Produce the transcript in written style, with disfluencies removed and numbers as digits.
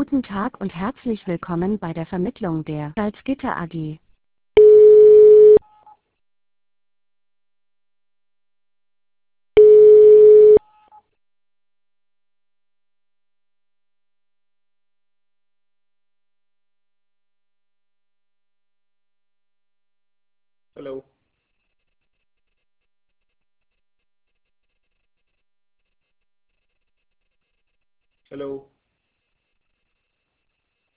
Guten Tag und herzlich willkommen bei der Vermittlung der Salzgitter AG. Hello. Hello.